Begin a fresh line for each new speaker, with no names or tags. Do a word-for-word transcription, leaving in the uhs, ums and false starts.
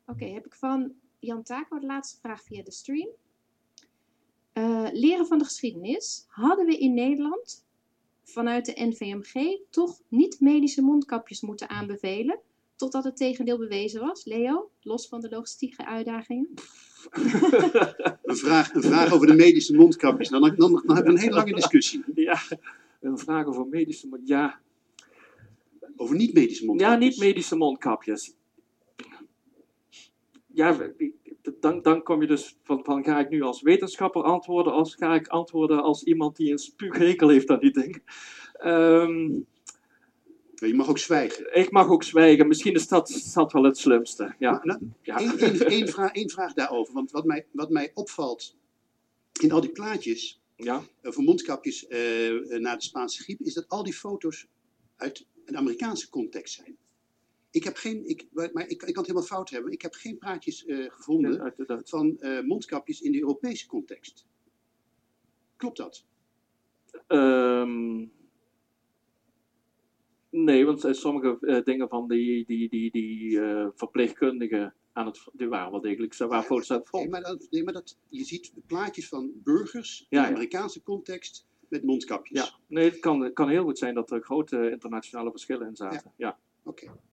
Oké, heb ik van Jan Taco de laatste vraag via de stream. Uh, leren van de geschiedenis. Hadden we in Nederland vanuit de N V M G toch niet-medische mondkapjes moeten aanbevelen totdat het tegendeel bewezen was? Leo, los van de logistieke uitdagingen.
een, vraag, een vraag over de medische mondkapjes. Dan, dan, dan, dan hebben we een hele lange discussie.
Ja, een vraag over medische mondkapjes. Ja.
Over niet-medische mondkapjes?
Ja, niet-medische mondkapjes. Ja, dan, dan kom je dus van, van, ga ik nu als wetenschapper antwoorden, of ga ik antwoorden als iemand die een spuughekel heeft aan die dingen. Um,
je mag ook zwijgen.
Ik mag ook zwijgen. Misschien is dat, dat wel het slimste. Ja.
Maar, nou,
ja.
Eén, één, één, vraag, één vraag daarover. Want wat mij, wat mij opvalt in al die plaatjes
ja.
uh, voor mondkapjes uh, na de Spaanse griep, is dat al die foto's uit een Amerikaanse context zijn. Ik heb geen, ik, maar ik, ik kan het helemaal fout hebben. Ik heb geen praatjes uh, gevonden ja, uit, uit. van uh, mondkapjes in de Europese context. Klopt dat?
Um, nee, want uh, sommige uh, dingen van die, die, die, die uh, verpleegkundigen aan het, die waren wel degelijk, ze waren foto's aan het volgen.
Nee, maar, dat, nee, maar dat, je ziet plaatjes van burgers in
ja,
de Amerikaanse ja. context met mondkapjes.
Ja, nee, het kan, het kan heel goed zijn dat er grote internationale verschillen in zaten. Ja.
ja. Oké. Okay.